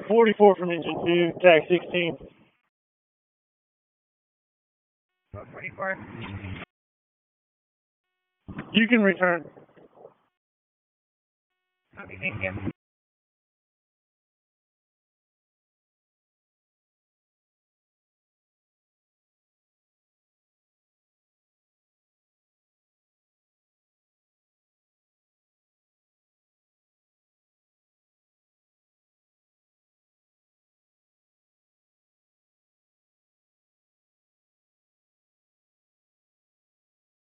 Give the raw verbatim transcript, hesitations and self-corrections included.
forty-four from engine two, tag sixteen. forty-four. You can return. Okay, thank you.